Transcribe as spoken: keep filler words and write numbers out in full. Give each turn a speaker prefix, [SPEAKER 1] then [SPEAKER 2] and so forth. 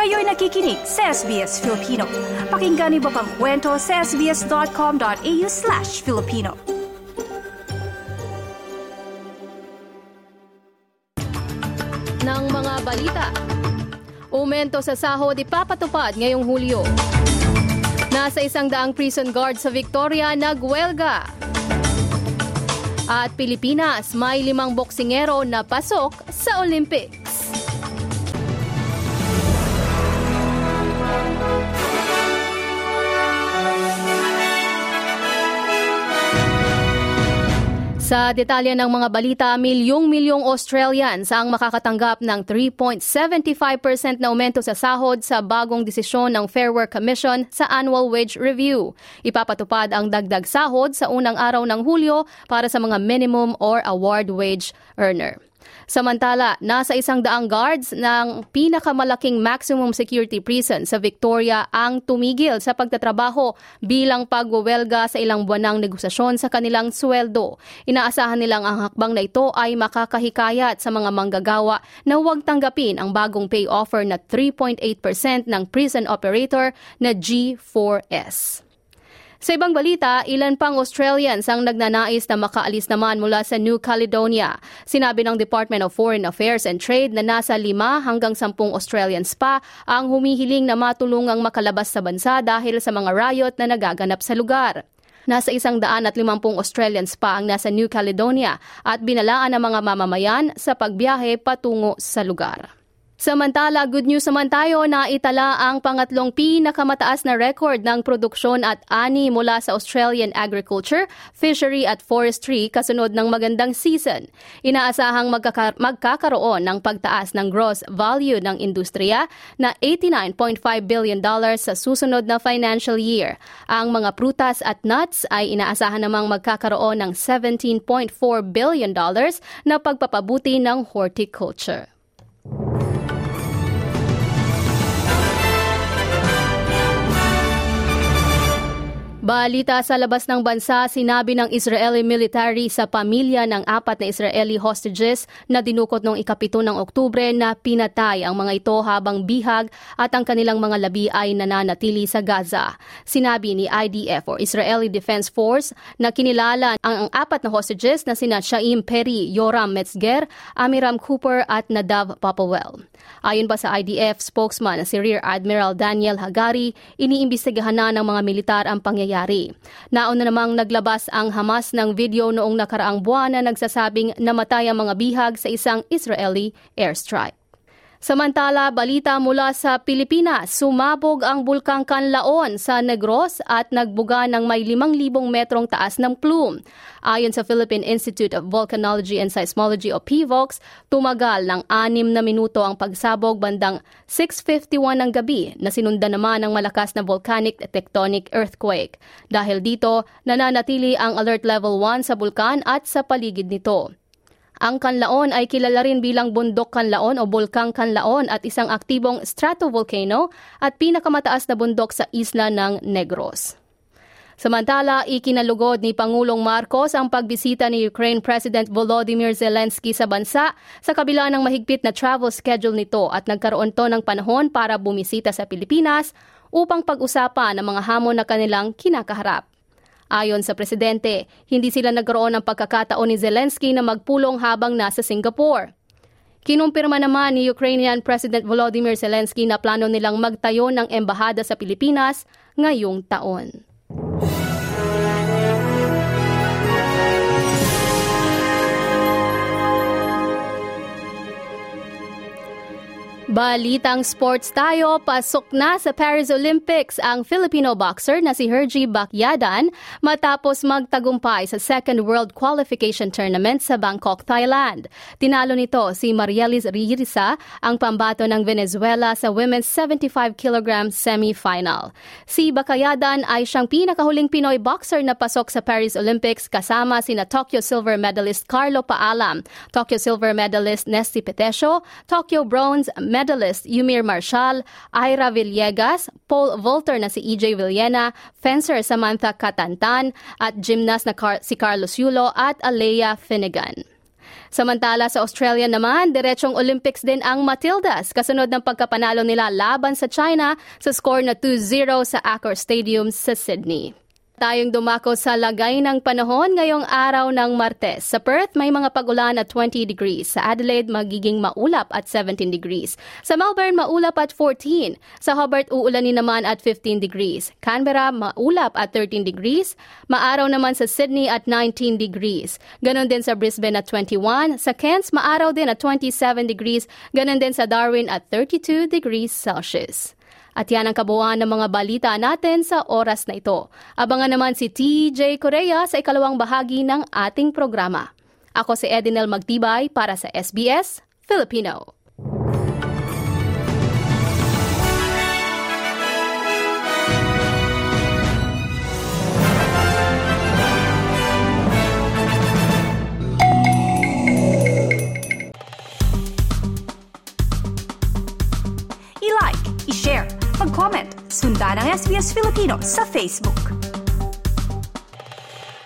[SPEAKER 1] Kayo'y nakikinig sa S B S Filipino. Pakinggan niyo pa ang kwento sa sbs.com.au slash Filipino.
[SPEAKER 2] Ng mga balita. Aumento sa sahod ipapatupad ngayong Hulyo. Nasa isang daang prison guard sa Victoria nagwelga. At Pilipinas, may limang boksingero na pasok sa Olympics. Sa detalye ng mga balita, milyong-milyong Australians ang makakatanggap ng three point seven five percent na aumento sa sahod sa bagong desisyon ng Fair Work Commission sa Annual Wage Review. Ipapatupad ang dagdag sahod sa unang araw ng Hulyo para sa mga minimum or award wage earner. Samantala, nasa isang daang guards ng pinakamalaking maximum security prison sa Victoria ang tumigil sa pagtatrabaho bilang pagwewelga sa ilang buwanang negosasyon sa kanilang sweldo. Inaasahan nilang ang hakbang na ito ay makakahikayat sa mga manggagawa na huwag tanggapin ang bagong pay offer na three point eight percent ng prison operator na G four S. Sa ibang balita, ilan pang Australians ang nagnanais na makaalis naman mula sa New Caledonia. Sinabi ng Department of Foreign Affairs and Trade na nasa lima hanggang sampung Australians pa ang humihiling na matulungang makalabas sa bansa dahil sa mga riot na nagaganap sa lugar. Nasa isang daan at limampung Australians pa ang nasa New Caledonia at binalaan ng mga mamamayan sa pagbiyahe patungo sa lugar. Samantala, good news naman tayo na itala ang pangatlong pinakamataas na record ng produksyon at ani mula sa Australian agriculture, fishery at forestry kasunod ng magandang season. Inaasahang magkaka- magkakaroon ng pagtaas ng gross value ng industriya na eighty-nine point five billion dollars sa susunod na financial year. Ang mga prutas at nuts ay inaasahan namang magkakaroon ng seventeen point four billion dollars na pagpapabuti ng horticulture. Balita sa labas ng bansa, sinabi ng Israeli military sa pamilya ng apat na Israeli hostages na dinukot noong ikapito ng Oktubre na pinatay ang mga ito habang bihag at ang kanilang mga labi ay nananatili sa Gaza. Sinabi ni I D F or Israeli Defense Force na kinilala ang, ang apat na hostages na sina Shaim Peri, Yoram Metzger, Amiram Cooper at Nadav Popowell. Ayon pa sa I D F spokesman si Rear Admiral Daniel Hagari, iniimbestigahan na ng mga militar ang pangyayari. Nauna namang naglabas ang Hamas ng video noong nakaraang buwan na nagsasabing namatay ang mga bihag sa isang Israeli airstrike. Samantala, balita mula sa Pilipinas, sumabog ang bulkang Canlaon sa Negros at nagbuga ng may limang libong metrong taas ng plume. Ayon sa Philippine Institute of Volcanology and Seismology o P V O X, tumagal ng anim na minuto ang pagsabog bandang six fifty-one ng gabi na sinundan naman ng malakas na volcanic tectonic earthquake. Dahil dito, nananatili ang alert level one sa bulkan at sa paligid nito. Ang Canlaon ay kilala rin bilang Bundok Canlaon o Bulkang Canlaon at isang aktibong stratovolcano at pinakamataas na bundok sa isla ng Negros. Samantala, ikinalugod ni Pangulong Marcos ang pagbisita ni Ukraine President Volodymyr Zelensky sa bansa sa kabila ng mahigpit na travel schedule nito at nagkaroon to ng panahon para bumisita sa Pilipinas upang pag-usapan ang mga hamon na kanilang kinakaharap. Ayon sa presidente, hindi sila nagkaroon ng pagkakataon ni Zelensky na magpulong habang nasa Singapore. Kinumpirma naman ni Ukrainian President Volodymyr Zelensky na plano nilang magtayo ng embahada sa Pilipinas ngayong taon. Balitang sports tayo, pasok na sa Paris Olympics ang Filipino boxer na si Hergy Bacyadan matapos magtagumpay sa second World Qualification Tournament sa Bangkok, Thailand. Tinalo nito si Marielis Ririsa, ang pambato ng Venezuela sa women's seventy-five kilogram semi-final. Si Bacyadan ay siyang pinakahuling Pinoy boxer na pasok sa Paris Olympics kasama sina Tokyo silver medalist Carlo Paalam, Tokyo silver medalist Nesty Petesio, Tokyo bronze medalist Yumir Marshall, Ira Villegas, pole vaulter na si E J Villena, fencer Samantha Katantan, at gymnast na Car- si Carlos Yulo at Alea Finnegan. Samantala sa Australia naman, diretsong Olympics din ang Matildas kasunod ng pagkapanalo nila laban sa China sa score na two zero sa Accor Stadium sa Sydney. Tayong dumako sa lagay ng panahon ngayong araw ng Martes. Sa Perth, may mga pag-ulan at twenty degrees. Sa Adelaide, magiging maulap at seventeen degrees. Sa Melbourne, maulap at fourteen. Sa Hobart, uulanin naman at fifteen degrees. Canberra, maulap at thirteen degrees. Maaraw naman sa Sydney at nineteen degrees. Ganon din sa Brisbane at twenty-one. Sa Cairns, maaraw din at twenty-seven degrees. Ganon din sa Darwin at thirty-two degrees Celsius. At yan ang kabuuan ng mga balita natin sa oras na ito. Abangan naman si T J Correa sa ikalawang bahagi ng ating programa. Ako si Edinel Magtibay para sa S B S Filipino.
[SPEAKER 1] I-like, i-share, mag-comment, sundan ang S B S Filipino sa Facebook.